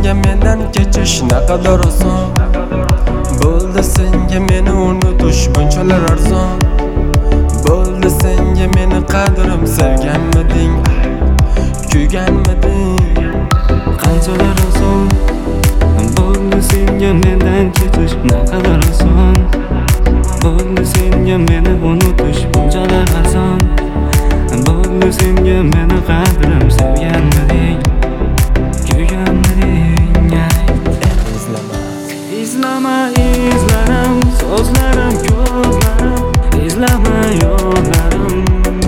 senga mendan kechish naqadar oson. Bo'ldi senga meni unutish bunchalar arzon. Bo'ldi senga meni qadrim sevganmiding, kuyganmiding? Qanchalar oson. Bo'ldi senga mendan ketish naqadar oson. Bo'ldi senga meni unutish bunchalar arzon. Bo'ldi senga meni qadrim sevganmiding, kuyganmiding? Izlama izlarim, so'zlarim, ko'zlarim, izlama yo'llarim.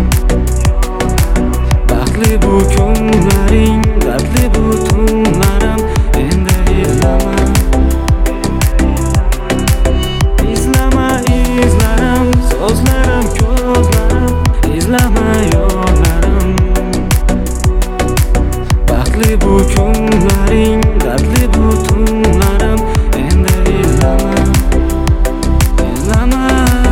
Baxtli bu kunlaring, dardli bu tunlarim, endi izlama. Izlama izlarim, so'zlarim, ko'zlarim, izlama yo'llarim. Baxtli bu kunlaring, dardli bu tunlarim, endi izlama. Izlama.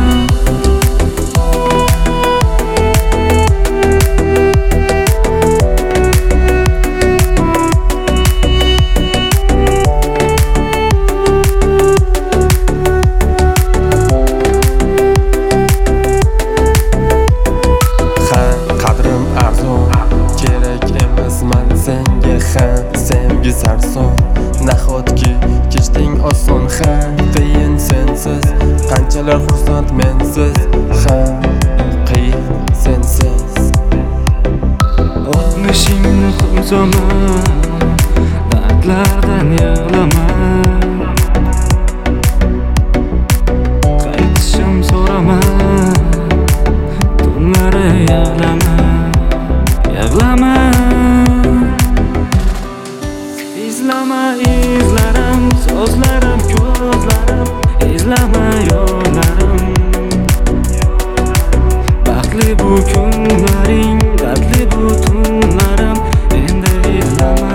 Qadrim arzon, kerak emasman senga sevgi sarson. Nahotki kechding oson, qiyin sensiz. Qanchalar xursand mensiz, qiyin sensiz. O'tmishingni qo'ysama, dardlardan yig'lama. Qaytishim so'rama, tunlari yig'lama, yig'lama. Izlama izlarim, so'zlarim, ko'zlarim, izlama yo'llarim. Baxtli bu kunlaring, dardli bu tunlarim, endi izlama.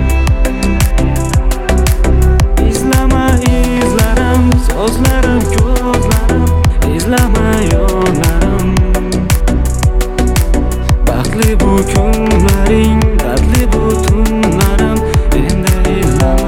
Izlama izlarim, so'zlarim, ko'zlarim, izlama yo'llarim. Baxtli bu kunlaring, dardli bu tunlarim, endi izlama.